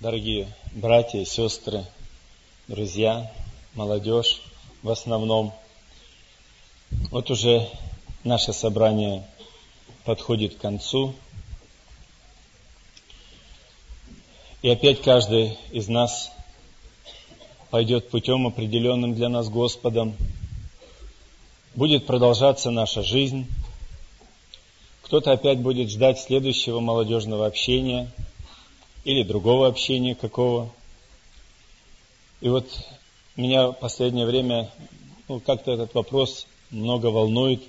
Дорогие братья и сестры, друзья, молодежь в основном, вот уже наше собрание подходит к концу. И опять каждый из нас пойдет путем, определенным для нас Господом. Будет продолжаться наша жизнь. Кто-то опять будет ждать следующего молодежного общения или другого общения какого. И вот меня в последнее время как-то этот вопрос много волнует.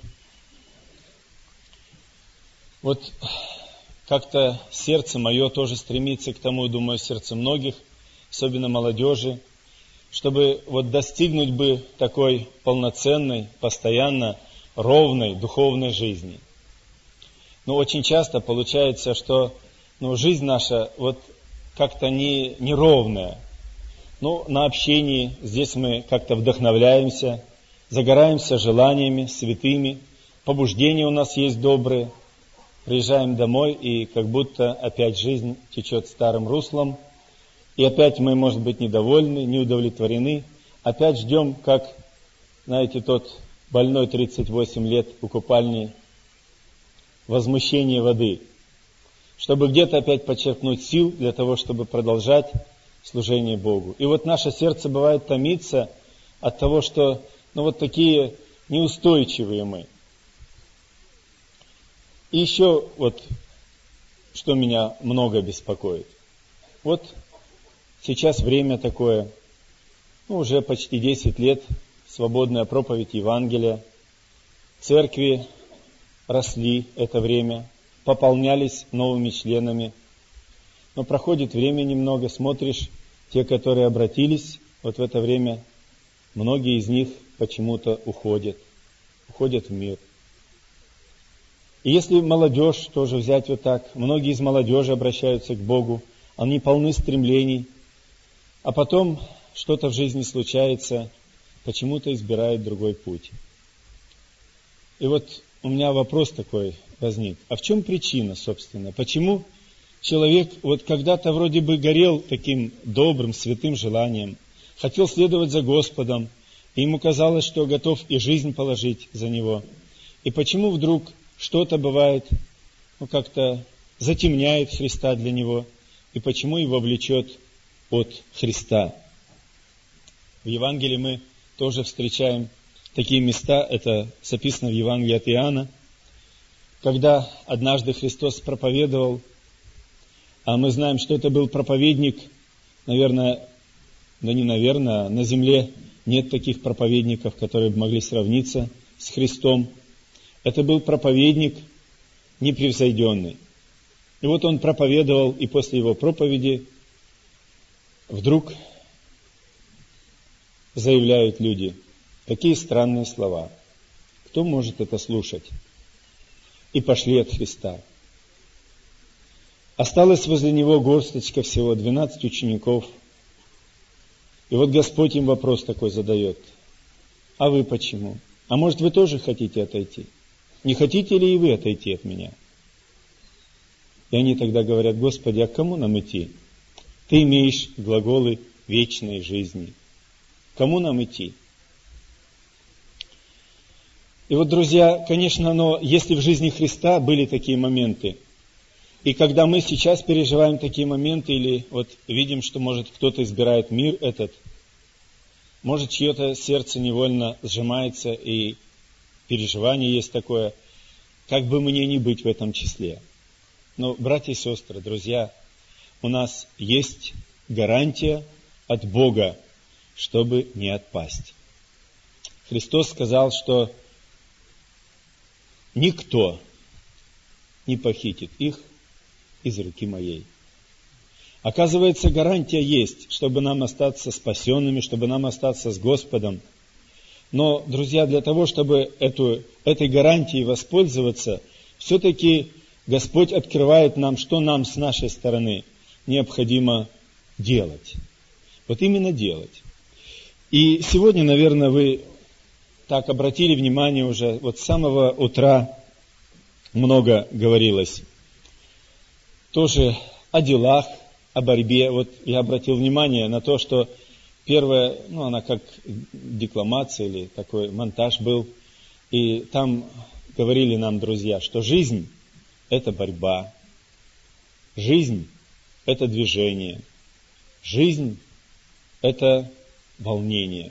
Вот как-то сердце мое тоже стремится к тому, думаю, сердце многих, особенно молодежи, чтобы вот достигнуть бы такой полноценной, постоянно ровной духовной жизни. Но очень часто получается, что жизнь наша вот как-то неровная. На общении здесь мы как-то вдохновляемся, загораемся желаниями святыми, побуждения у нас есть добрые. Приезжаем домой, и как будто опять жизнь течет старым руслом, и опять мы, может быть, недовольны, не удовлетворены, опять ждем, как, знаете, тот больной 38 лет у купальни, возмущение воды, чтобы где-то опять подчеркнуть сил для того, чтобы продолжать служение Богу. И вот наше сердце бывает томится от того, что вот такие неустойчивые мы. И еще вот, что меня много беспокоит. Вот сейчас время такое, уже почти 10 лет, свободная проповедь Евангелия. Церкви росли это время, пополнялись новыми членами. Но проходит время немного, смотришь, те, которые обратились, вот в это время, многие из них почему-то уходят в мир. И если молодежь тоже взять вот так, многие из молодежи обращаются к Богу, они полны стремлений, а потом что-то в жизни случается, почему-то избирают другой путь. И вот у меня вопрос такой возник, а в чем причина, собственно? Почему человек вот когда-то вроде бы горел таким добрым, святым желанием, хотел следовать за Господом, и ему казалось, что готов и жизнь положить за Него. И почему вдруг что-то бывает, как-то затемняет Христа для него, и почему его влечет от Христа? В Евангелии мы тоже встречаем такие места, это записано в Евангелии от Иоанна, когда однажды Христос проповедовал, а мы знаем, что это был проповедник, на земле нет таких проповедников, которые бы могли сравниться с Христом. Это был проповедник непревзойденный. И вот он проповедовал, и после его проповеди вдруг заявляют люди, какие странные слова. Кто может это слушать? И пошли от Христа. Осталось возле него горсточка всего, 12 учеников. И вот Господь им вопрос такой задает. А вы почему? А может, вы тоже хотите отойти? Не хотите ли и вы отойти от меня? И они тогда говорят, Господи, а к кому нам идти? Ты имеешь глаголы вечной жизни. Кому нам идти? И вот, друзья, конечно, если в жизни Христа были такие моменты, и когда мы сейчас переживаем такие моменты, или вот видим, что, может, кто-то избирает мир этот, может, чье-то сердце невольно сжимается, и переживание есть такое, как бы мне ни быть в этом числе. Но, братья и сестры, друзья, у нас есть гарантия от Бога, чтобы не отпасть. Христос сказал, что никто не похитит их из руки моей. Оказывается, гарантия есть, чтобы нам остаться спасенными, чтобы нам остаться с Господом. Но, друзья, для того, чтобы этой гарантией воспользоваться, все-таки Господь открывает нам, что нам с нашей стороны необходимо делать. Вот именно делать. И сегодня, наверное, вы так обратили внимание уже, вот с самого утра много говорилось тоже о делах, о борьбе. Вот я обратил внимание на то, что первая, она как декламация или такой монтаж был. И там говорили нам друзья, что жизнь – это борьба, жизнь – это движение, жизнь – это волнение.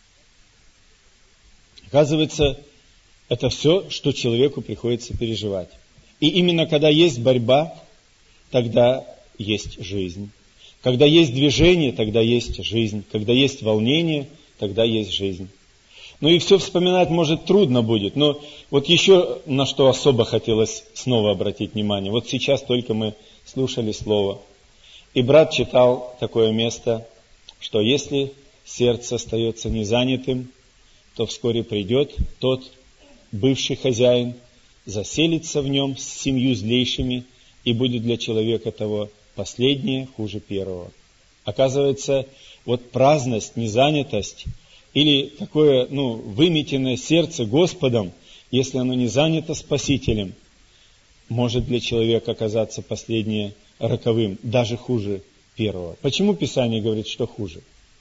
Оказывается, это все, что человеку приходится переживать. И именно когда есть борьба, тогда есть жизнь. Когда есть движение, тогда есть жизнь. Когда есть волнение, тогда есть жизнь. И все вспоминать, может, трудно будет. Но вот еще на что особо хотелось снова обратить внимание. Вот сейчас только мы слушали слово. И брат читал такое место, что если сердце остается незанятым, то вскоре придет тот бывший хозяин, заселится в нем с 7 злейшими, и будет для человека того последнее хуже первого. Оказывается, вот праздность, незанятость или такое, выметенное сердце Господом, если оно не занято Спасителем, может для человека оказаться последнее роковым, даже хуже первого. Почему Писание говорит, что хуже?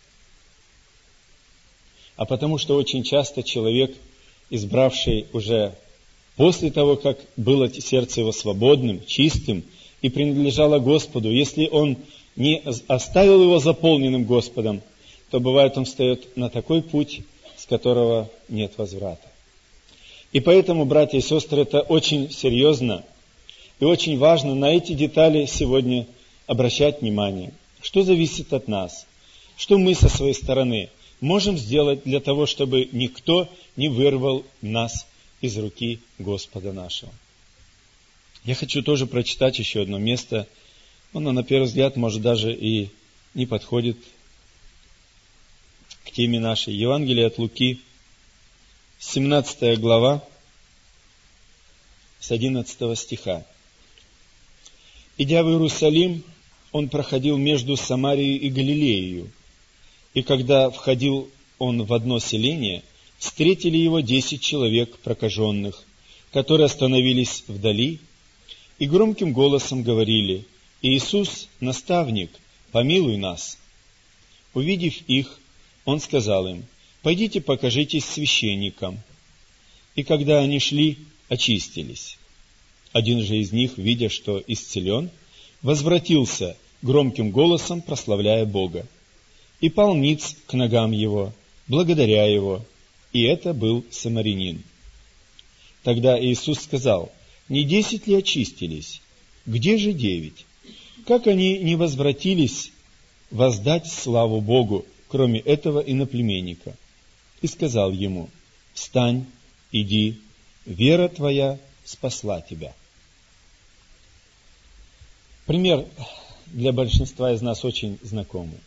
А потому что очень часто человек, избравший уже после того, как было сердце его свободным, чистым и принадлежало Господу, если он не оставил его заполненным Господом, то бывает он встает на такой путь, с которого нет возврата. И поэтому, братья и сестры, это очень серьезно и очень важно на эти детали сегодня обращать внимание. Что зависит от нас? Что мы со своей стороны можем сделать для того, чтобы никто не вырвал нас из руки Господа нашего? Я хочу тоже прочитать еще одно место. Оно, на первый взгляд, может, даже и не подходит к теме нашей. Евангелие от Луки, 17 глава, с 11 стиха. «Идя в Иерусалим, он проходил между Самарией и Галилеей. И когда входил он в одно селение, встретили его 10 человек прокаженных, которые остановились вдали и громким голосом говорили: «Иисус, наставник, помилуй нас». Увидев их, он сказал им: «Пойдите, покажитесь священникам». И когда они шли, очистились. Один же из них, видя, что исцелен, возвратился громким голосом, прославляя Бога, и пал ниц к ногам его, благодаря его, и это был самарянин. Тогда Иисус сказал: «Не 10 ли очистились? Где же 9? Как они не возвратились воздать славу Богу, кроме этого иноплеменника?» И сказал ему: «Встань, иди, вера твоя спасла тебя». Пример для большинства из нас очень знакомый.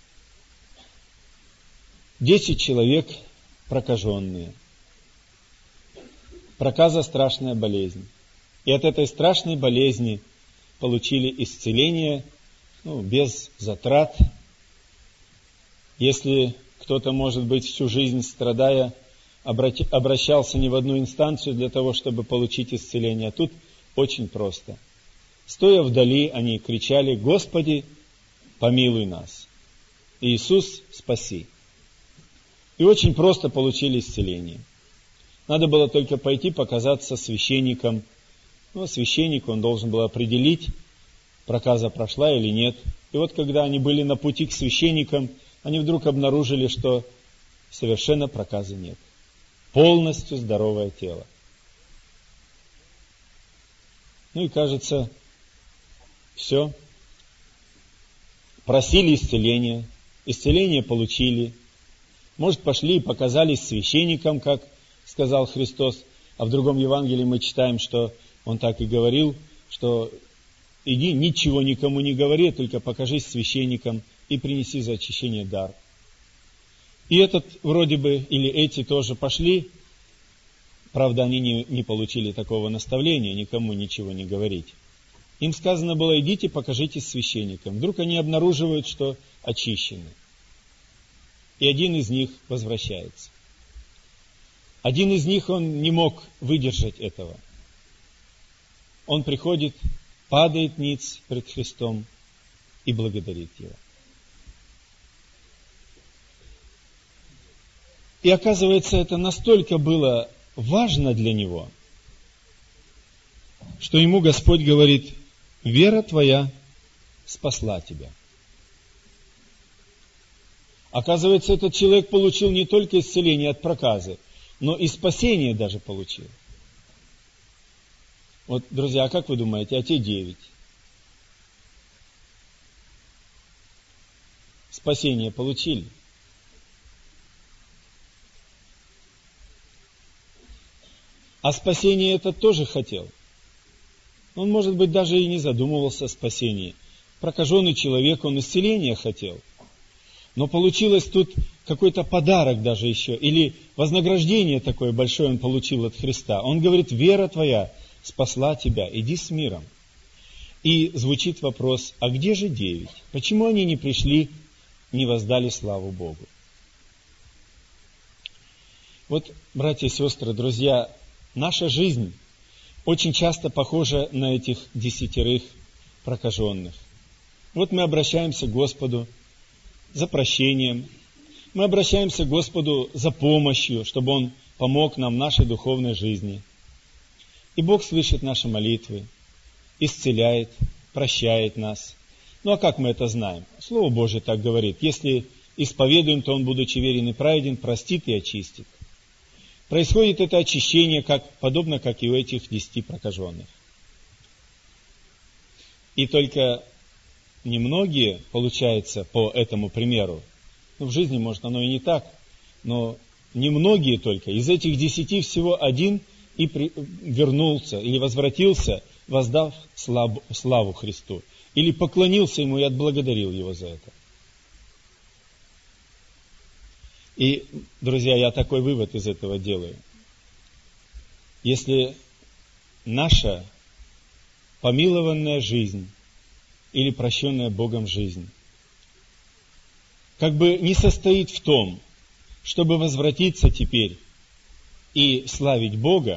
10 человек прокаженные. Проказа – страшная болезнь. И от этой страшной болезни получили исцеление, без затрат. Если кто-то, может быть, всю жизнь страдая, обращался не в одну инстанцию для того, чтобы получить исцеление, а тут очень просто. Стоя вдали, они кричали: «Господи, помилуй нас! Иисус, спаси!» И очень просто получили исцеление. Надо было только пойти показаться священником. Священник, он должен был определить, проказа прошла или нет. И вот когда они были на пути к священникам, они вдруг обнаружили, что совершенно проказы нет. Полностью здоровое тело. И кажется, все. Просили исцеления, исцеление получили. Может, пошли и показались священникам, как сказал Христос. А в другом Евангелии мы читаем, что Он так и говорил, что иди, ничего никому не говори, только покажись священникам и принеси за очищение дар. И этот вроде бы, или эти тоже пошли. Правда, они не получили такого наставления, никому ничего не говорить. Им сказано было: идите, покажитесь священникам. Вдруг они обнаруживают, что очищены. И один из них возвращается. Один из них, он не мог выдержать этого. Он приходит, падает ниц пред Христом и благодарить Его. И оказывается, это настолько было важно для него, что ему Господь говорит: вера твоя спасла тебя. Оказывается, этот человек получил не только исцеление от проказы, но и спасение даже получил. Вот, друзья, а как вы думаете, а те 9? Спасение получили? А спасение этот тоже хотел. Он, может быть, даже и не задумывался о спасении. Прокаженный человек, он исцеления хотел. Но получилось тут какой-то подарок даже еще, или вознаграждение такое большое он получил от Христа. Он говорит: вера твоя спасла тебя, иди с миром. И звучит вопрос: а где же 9? Почему они не пришли, не воздали славу Богу? Вот, братья и сестры, друзья, наша жизнь очень часто похожа на этих 10 прокаженных. Вот мы обращаемся к Господу за прощением, мы обращаемся к Господу за помощью, чтобы Он помог нам в нашей духовной жизни. И Бог слышит наши молитвы, исцеляет, прощает нас. Ну а как мы это знаем? Слово Божие так говорит: если исповедуем, то Он, будучи верен и праведен, простит и очистит. Происходит это очищение подобно, как и у этих 10 прокаженных. И только немногие, получается, по этому примеру, в жизни, может, оно и не так, но немногие только, из этих 10 всего 1 и вернулся или возвратился, воздав славу Христу, или поклонился Ему и отблагодарил Его за это. И, друзья, я такой вывод из этого делаю. Если наша помилованная жизнь или прощенная Богом жизнь как бы не состоит в том, чтобы возвратиться теперь и славить Бога,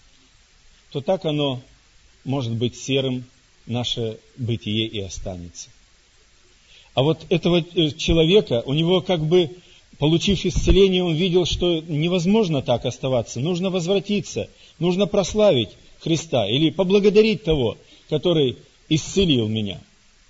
то так оно может быть серым, наше бытие и останется. А вот этого человека, у него как бы, получив исцеление, он видел, что невозможно так оставаться, нужно возвратиться, нужно прославить Христа или поблагодарить того, который исцелил меня.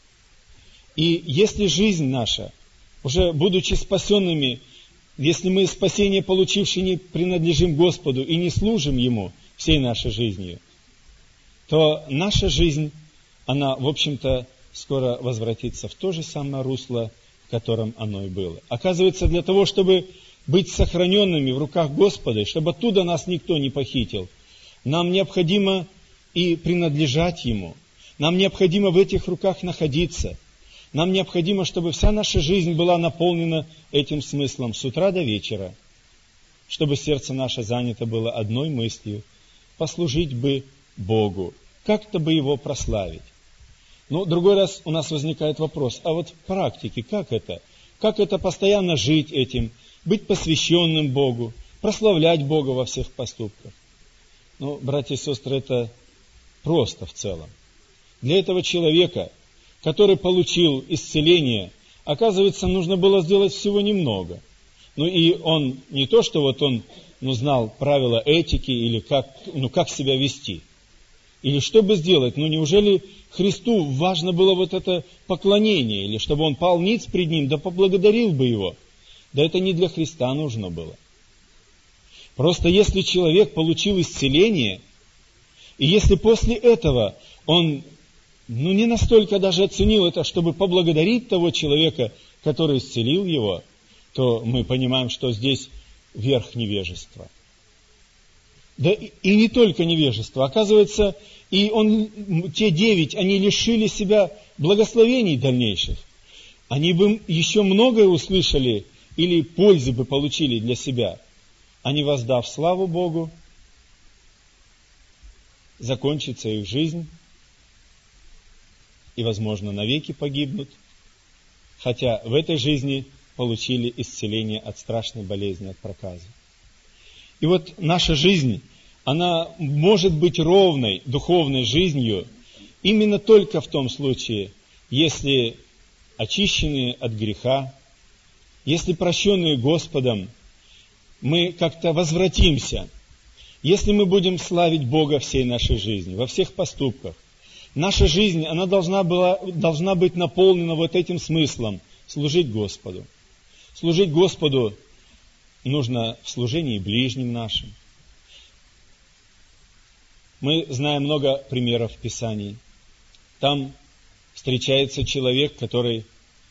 И если жизнь наша, уже будучи спасенными, если мы спасение получившие не принадлежим Господу и не служим Ему всей нашей жизнью, то наша жизнь, она, в общем-то, скоро возвратится в то же самое русло, в котором оно и было. Оказывается, для того, чтобы быть сохраненными в руках Господа, чтобы оттуда нас никто не похитил, нам необходимо и принадлежать Ему. Нам необходимо в этих руках находиться. Нам необходимо, чтобы вся наша жизнь была наполнена этим смыслом с утра до вечера, чтобы сердце наше занято было одной мыслью: послужить бы Богу, как-то бы Его прославить. Но другой раз у нас возникает вопрос: а вот в практике как это? Как это постоянно жить этим, быть посвященным Богу, прославлять Бога во всех поступках? Ну, братья и сестры, это просто в целом. Для этого человека, который получил исцеление, оказывается, нужно было сделать всего немного. Ну и он не то, что вот он знал правила этики или как себя вести. Или что бы сделать? Неужели Христу важно было вот это поклонение? Или чтобы он пал ниц пред Ним, да поблагодарил бы Его? Да это не для Христа нужно было. Просто если человек получил исцеление, и если после этого он не настолько даже оценил это, чтобы поблагодарить того человека, который исцелил его, то мы понимаем, что здесь верх невежества. Да и не только невежество. Оказывается, те 9, они лишили себя благословений дальнейших. Они бы еще многое услышали или пользы бы получили для себя. Они, воздав славу Богу, закончится их жизнь, и, возможно, навеки погибнут, хотя в этой жизни получили исцеление от страшной болезни, от проказы. И вот наша жизнь, она может быть ровной духовной жизнью именно только в том случае, если очищенные от греха, если прощенные Господом, мы как-то возвратимся, если мы будем славить Бога всей нашей жизни, во всех поступках. Наша жизнь, она должна быть наполнена вот этим смыслом – служить Господу. Служить Господу нужно в служении ближним нашим. Мы знаем много примеров в Писании. Там встречается человек, который,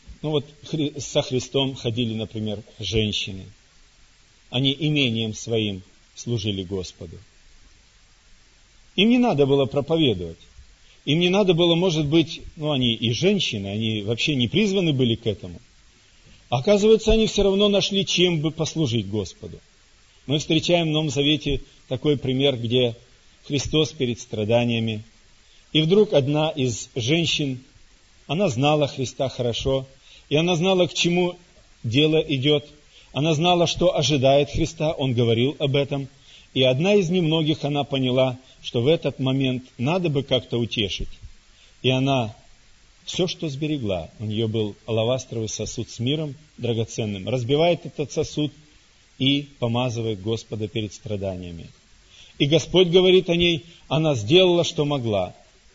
со Христом ходили, например, женщины. Они имением своим служили Господу. Им не надо было проповедовать. Им не надо было, может быть, они и женщины, они вообще не призваны были к этому. Оказывается, они все равно нашли, чем бы послужить Господу. Мы встречаем в Новом Завете такой пример, где Христос перед страданиями, и вдруг одна из женщин, она знала Христа хорошо, и она знала, к чему дело идет, она знала, что ожидает Христа, Он говорил об этом, и одна из немногих, она поняла, что в этот момент надо бы как-то утешить. И она все, что сберегла, у нее был алавастровый сосуд с миром драгоценным, разбивает этот сосуд и помазывает Господа перед страданиями. И Господь говорит о ней, она сделала, что могла.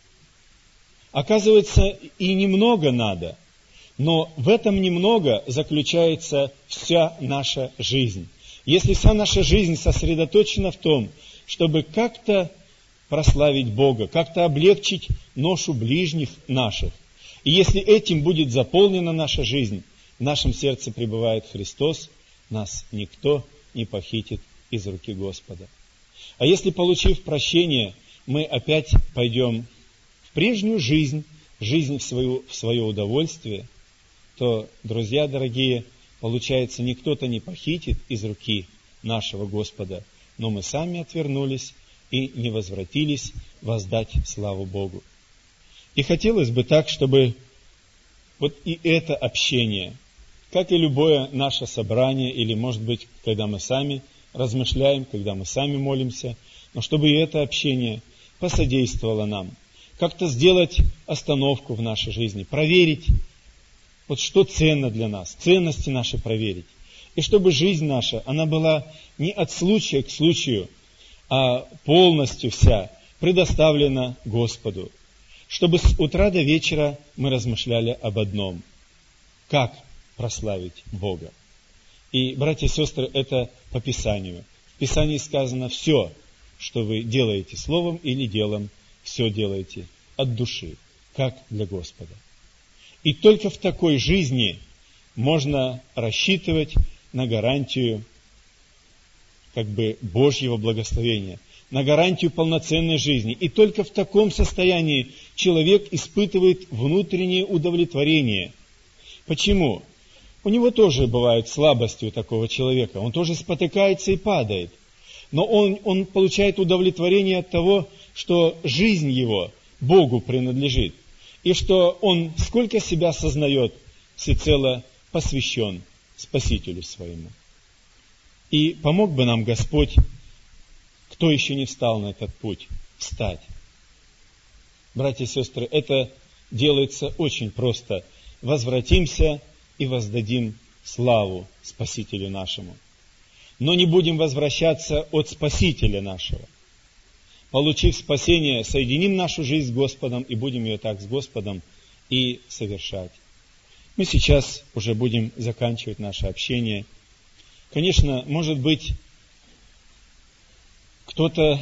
Оказывается, и немного надо, но в этом немного заключается вся наша жизнь. Если вся наша жизнь сосредоточена в том, чтобы как-то прославить Бога, как-то облегчить ношу ближних наших, и если этим будет заполнена наша жизнь, в нашем сердце пребывает Христос, нас никто не похитит из руки Господа. А если, получив прощение, мы опять пойдем в прежнюю жизнь, в свое удовольствие, то, друзья дорогие, получается, никто-то не похитит из руки нашего Господа, но мы сами отвернулись и не возвратились воздать славу Богу. И хотелось бы так, чтобы вот и это общение, как и любое наше собрание, или, может быть, когда мы сами размышляем, когда мы сами молимся, но чтобы и это общение посодействовало нам, как-то сделать остановку в нашей жизни, проверить, вот что ценно для нас, ценности наши проверить. И чтобы жизнь наша, она была не от случая к случаю, а полностью вся предоставлена Господу. Чтобы с утра до вечера мы размышляли об одном. Как прославить Бога? И, братья и сестры, это по Писанию. В Писании сказано все, что вы делаете словом или делом, все делаете от души, как для Господа. И только в такой жизни можно рассчитывать на гарантию Божьего благословения, на гарантию полноценной жизни. И только в таком состоянии человек испытывает внутреннее удовлетворение. Почему? У него тоже бывают слабости у такого человека. Он тоже спотыкается и падает. Но он получает удовлетворение от того, что жизнь его Богу принадлежит. И что он, сколько себя сознает, всецело посвящен Спасителю своему. И помог бы нам Господь, кто еще не встал на этот путь, встать. Братья и сестры, это делается очень просто. Возвратимся и воздадим славу Спасителю нашему. Но не будем возвращаться от Спасителя нашего. Получив спасение, соединим нашу жизнь с Господом и будем ее так с Господом и совершать. Мы сейчас уже будем заканчивать наше общение. Конечно, может быть, кто-то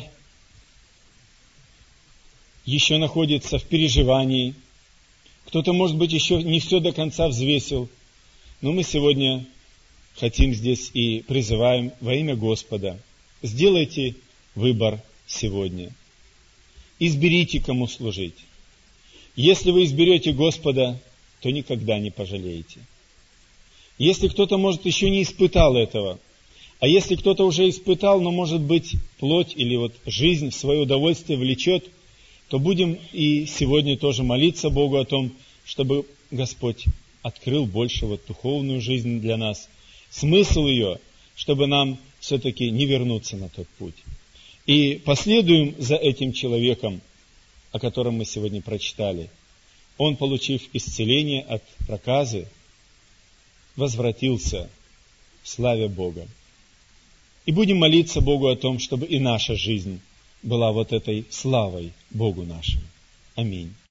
еще находится в переживании, кто-то, может быть, еще не все до конца взвесил, но мы сегодня хотим здесь и призываем во имя Господа. Сделайте выбор сегодня. Изберите, кому служить. Если вы изберете Господа, то никогда не пожалеете. Если кто-то, может, еще не испытал этого, а если кто-то уже испытал, но, может быть, плоть или жизнь в свое удовольствие влечет, то будем и сегодня тоже молиться Богу о том, чтобы Господь открыл больше духовную жизнь для нас, смысл ее, чтобы нам все-таки не вернуться на тот путь. И последуем за этим человеком, о котором мы сегодня прочитали. он, получив исцеление от проказы, возвратился в славе Бога. И будем молиться Богу о том, чтобы и наша жизнь была вот этой славой Богу нашему. Аминь.